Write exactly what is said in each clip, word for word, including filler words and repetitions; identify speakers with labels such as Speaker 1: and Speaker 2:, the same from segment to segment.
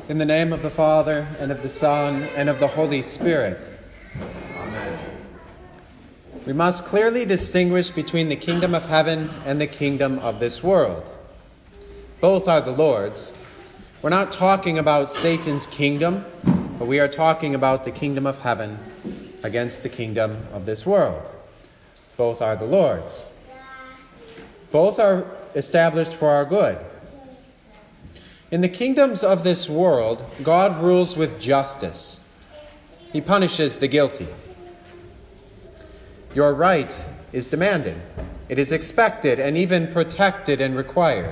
Speaker 1: In the name of the Father, and of the Son, and of the Holy Spirit.
Speaker 2: Amen.
Speaker 1: We must clearly distinguish between the kingdom of heaven and the kingdom of this world. Both are the Lord's. We're not talking about Satan's kingdom, but we are talking about the kingdom of heaven against the kingdom of this world. Both are the Lord's. Both are established for our good. In the kingdoms of this world, God rules with justice. He punishes the guilty. Your right is demanded. It is expected and even protected and required.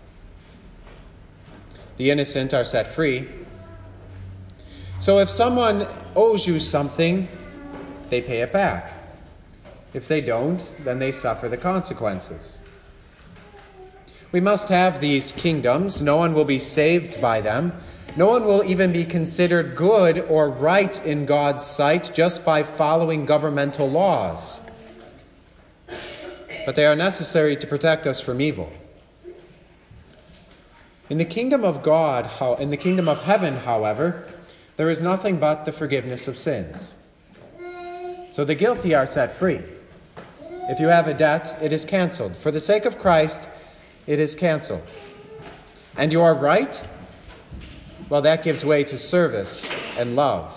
Speaker 1: The innocent are set free. So if someone owes you something, they pay it back. If they don't, then they suffer the consequences. We must have these kingdoms. No one will be saved by them. No one will even be considered good or right in God's sight just by following governmental laws. But they are necessary to protect us from evil. In the kingdom of God, in the kingdom of heaven, however, there is nothing but the forgiveness of sins. So the guilty are set free. If you have a debt, it is canceled. For the sake of Christ, it is canceled. And you are right? Well, that gives way to service and love.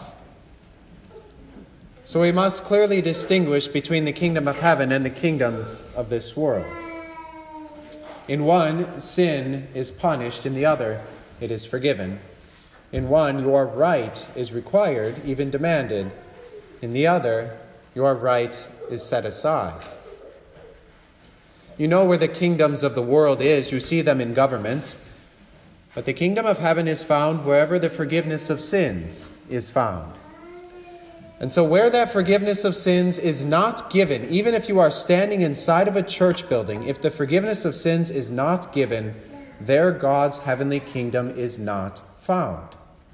Speaker 1: So we must clearly distinguish between the kingdom of heaven and the kingdoms of this world. In one, sin is punished. In the other, it is forgiven. In one, your right is required, even demanded. In the other, your right is set aside. You know where the kingdoms of the world is. You see them in governments. But the kingdom of heaven is found wherever the forgiveness of sins is found. And so where that forgiveness of sins is not given, even if you are standing inside of a church building, if the forgiveness of sins is not given, there God's heavenly kingdom is not found.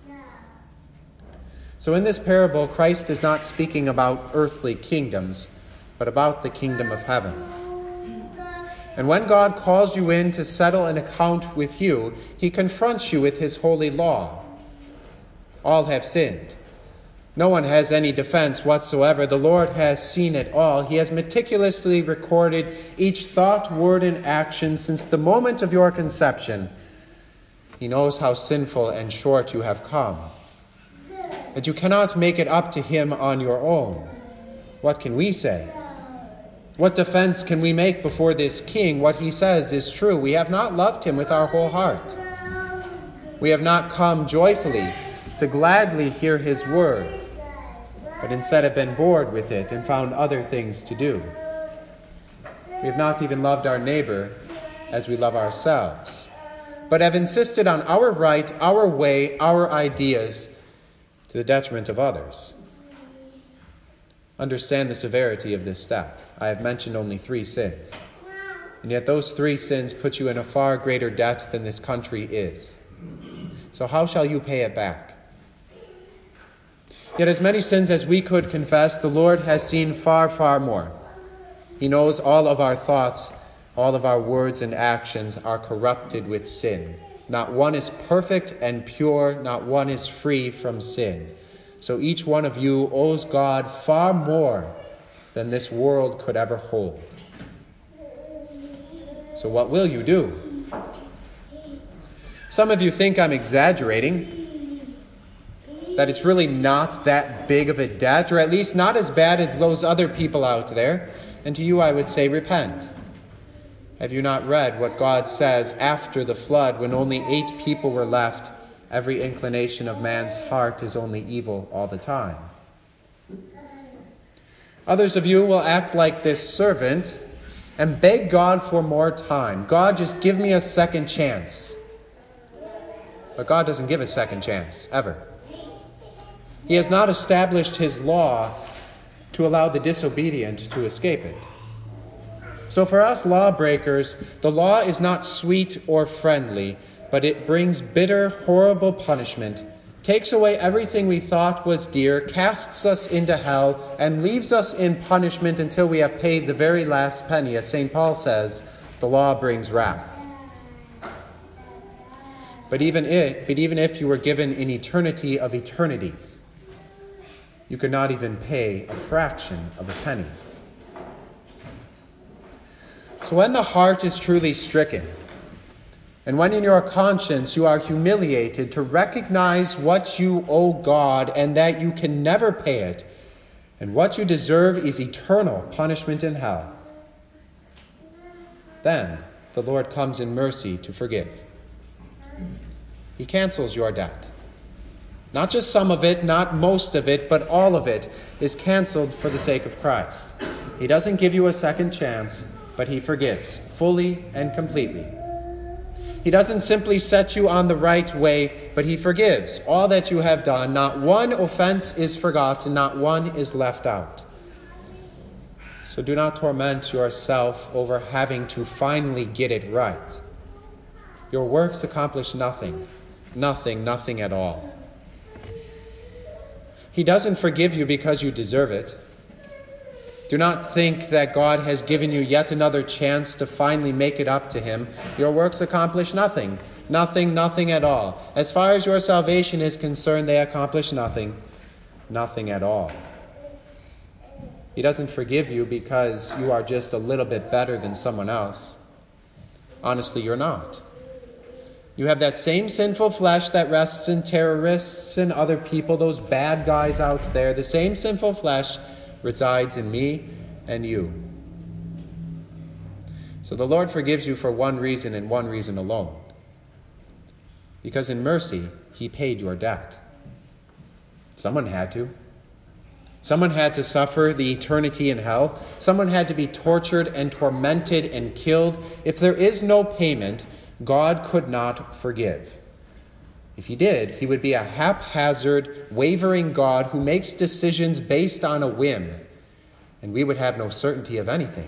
Speaker 1: So in this parable, Christ is not speaking about earthly kingdoms, but about the kingdom of heaven. And when God calls you in to settle an account with you, he confronts you with his holy law. All have sinned. No one has any defense whatsoever. The Lord has seen it all. He has meticulously recorded each thought, word, and action since the moment of your conception. He knows how sinful and short you have come. That you cannot make it up to him on your own. What can we say? What defense can we make before this king? What he says is true. We have not loved him with our whole heart. We have not come joyfully to gladly hear his word, but instead have been bored with it and found other things to do. We have not even loved our neighbor as we love ourselves, but have insisted on our right, our way, our ideas to the detriment of others. Understand the severity of this step. I have mentioned only three sins. And yet those three sins put you in a far greater debt than this country is. So how shall you pay it back? Yet as many sins as we could confess, the Lord has seen far, far more. He knows all of our thoughts, all of our words and actions are corrupted with sin. Not one is perfect and pure, not one is free from sin. So each one of you owes God far more than this world could ever hold. So what will you do? Some of you think I'm exaggerating, that it's really not that big of a debt, or at least not as bad as those other people out there. And to you I would say, repent. Have you not read what God says after the flood, when only eight people were left? Every inclination of man's heart is only evil all the time. Others of you will act like this servant and beg God for more time. God, just give me a second chance. But God doesn't give a second chance, ever. He has not established his law to allow the disobedient to escape it. So for us lawbreakers, the law is not sweet or friendly, but it brings bitter, horrible punishment, takes away everything we thought was dear, casts us into hell, and leaves us in punishment until we have paid the very last penny. As Saint Paul says, the law brings wrath. But even if, but even if you were given an eternity of eternities, you could not even pay a fraction of a penny. So when the heart is truly stricken, and when in your conscience you are humiliated to recognize what you owe God and that you can never pay it, and what you deserve is eternal punishment in hell, then the Lord comes in mercy to forgive. He cancels your debt. Not just some of it, not most of it, but all of it is canceled for the sake of Christ. He doesn't give you a second chance, but he forgives fully and completely. He doesn't simply set you on the right way, but he forgives all that you have done. Not one offense is forgotten, not one is left out. So do not torment yourself over having to finally get it right. Your works accomplish nothing, nothing, nothing at all. He doesn't forgive you because you deserve it. Do not think that God has given you yet another chance to finally make it up to him. Your works accomplish nothing. Nothing, nothing at all. As far as your salvation is concerned, they accomplish nothing. Nothing at all. He doesn't forgive you because you are just a little bit better than someone else. Honestly, you're not. You have that same sinful flesh that rests in terrorists and other people, those bad guys out there. The same sinful flesh resides in me and you. So the Lord forgives you for one reason and one reason alone. Because in mercy, he paid your debt. Someone had to. Someone had to suffer the eternity in hell. Someone had to be tortured and tormented and killed. If there is no payment, God could not forgive. If he did, he would be a haphazard, wavering God who makes decisions based on a whim, and we would have no certainty of anything.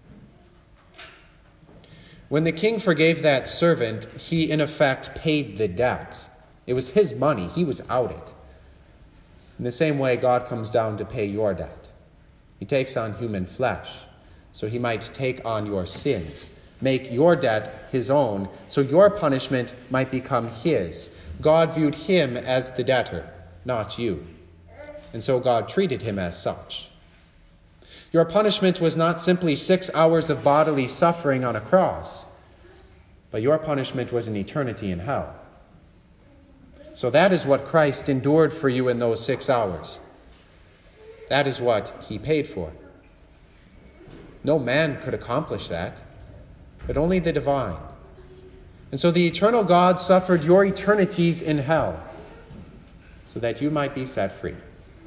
Speaker 1: When the king forgave that servant, he in effect paid the debt. It was his money. He was out it. In the same way, God comes down to pay your debt. He takes on human flesh, so he might take on your sins, make your debt his own, so your punishment might become his. God viewed him as the debtor, not you. And so God treated him as such. Your punishment was not simply six hours of bodily suffering on a cross, but your punishment was an eternity in hell. So that is what Christ endured for you in those six hours. That is what he paid for. No man could accomplish that, but only the divine. And so the eternal God suffered your eternities in hell so that you might be set free.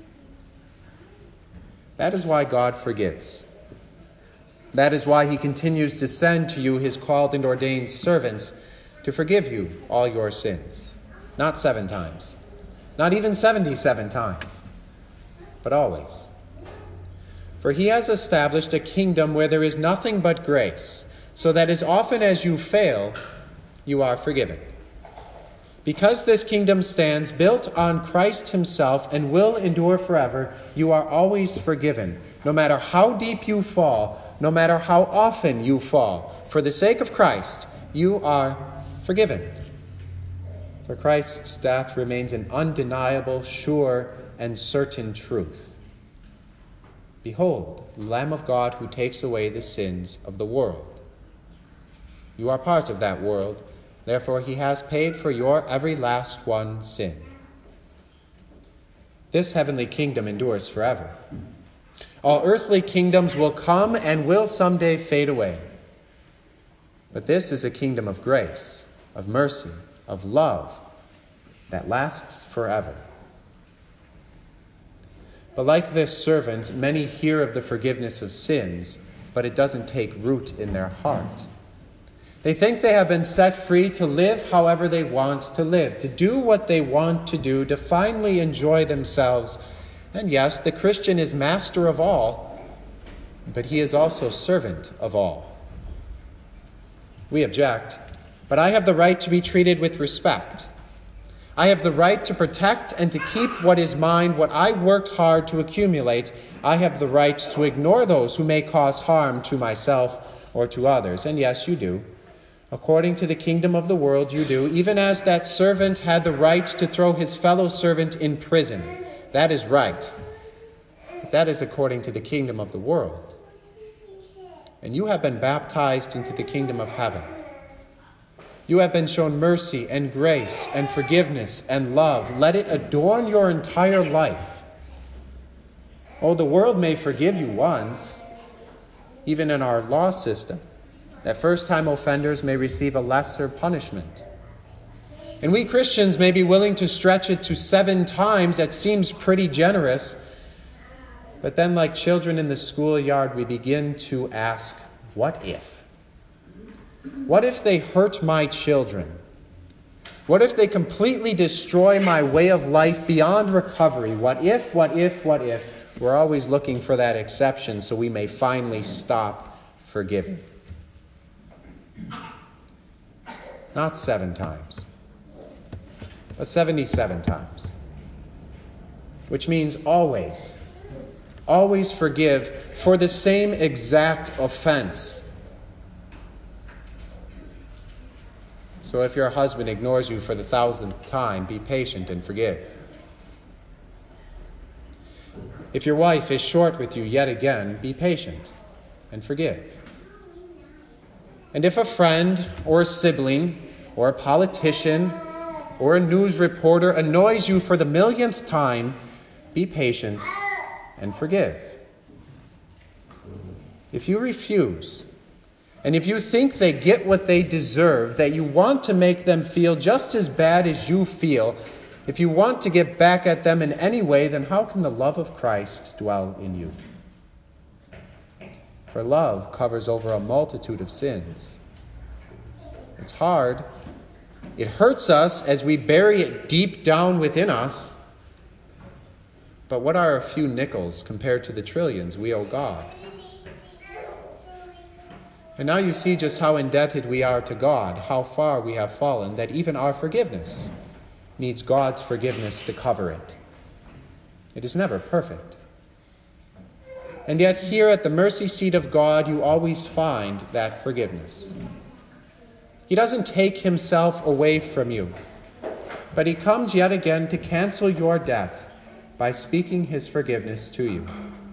Speaker 1: That is why God forgives. That is why he continues to send to you his called and ordained servants to forgive you all your sins. Not seven times, not even seventy-seven times, but always. For he has established a kingdom where there is nothing but grace, so that as often as you fail, you are forgiven. Because this kingdom stands built on Christ himself and will endure forever, you are always forgiven, no matter how deep you fall, no matter how often you fall. For the sake of Christ, you are forgiven. For Christ's death remains an undeniable, sure, and certain truth. Behold, the Lamb of God who takes away the sins of the world. You are part of that world. Therefore, he has paid for your every last one sin. This heavenly kingdom endures forever. All earthly kingdoms will come and will someday fade away. But this is a kingdom of grace, of mercy, of love that lasts forever. But like this servant, many hear of the forgiveness of sins, but it doesn't take root in their heart. They think they have been set free to live however they want to live, to do what they want to do, to finally enjoy themselves. And yes, the Christian is master of all, but he is also servant of all. We object, but I have the right to be treated with respect. I have the right to protect and to keep what is mine, what I worked hard to accumulate. I have the right to ignore those who may cause harm to myself or to others. And yes, you do. according to the kingdom of the world you do, even as that servant had the right to throw his fellow servant in prison. That is right. But that is according to the kingdom of the world. And you have been baptized into the kingdom of heaven. You have been shown mercy and grace and forgiveness and love. Let it adorn your entire life. Oh, the world may forgive you once, even in our law system, that first-time offenders may receive a lesser punishment. And we Christians may be willing to stretch it to seven times. That seems pretty generous. But then, like children in the schoolyard, we begin to ask, what if? What if they hurt my children? What if they completely destroy my way of life beyond recovery? What if, what if, what if? We're always looking for that exception so we may finally stop forgiving. Not seven times, but seventy-seven times. Which means always, always forgive for the same exact offense. So if your husband ignores you for the thousandth time, be patient and forgive. If your wife is short with you yet again, be patient and forgive. And if a friend or a sibling or a politician or a news reporter annoys you for the millionth time, be patient and forgive. If you refuse, and if you think they get what they deserve, that you want to make them feel just as bad as you feel, if you want to get back at them in any way, then how can the love of Christ dwell in you? For love covers over a multitude of sins. It's hard. It hurts us as we bury it deep down within us. But what are a few nickels compared to the trillions we owe God? And now you see just how indebted we are to God, how far we have fallen, that even our forgiveness needs God's forgiveness to cover it. It is never perfect. And yet here at the mercy seat of God, you always find that forgiveness. He doesn't take himself away from you, but he comes yet again to cancel your debt by speaking his forgiveness to you.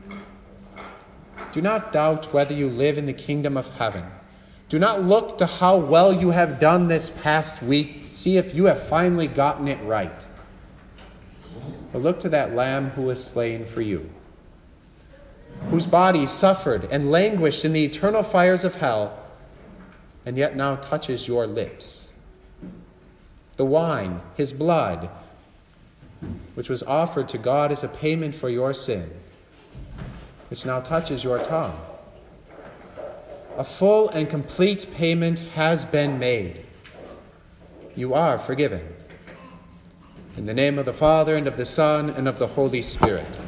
Speaker 1: Do not doubt whether you live in the kingdom of heaven. Do not look to how well you have done this past week to see if you have finally gotten it right. But look to that Lamb who was slain for you, whose body suffered and languished in the eternal fires of hell, and yet now touches your lips. The wine, his blood, which was offered to God as a payment for your sin, which now touches your tongue. A full and complete payment has been made. You are forgiven. In the name of the Father, and of the Son, and of the Holy Spirit.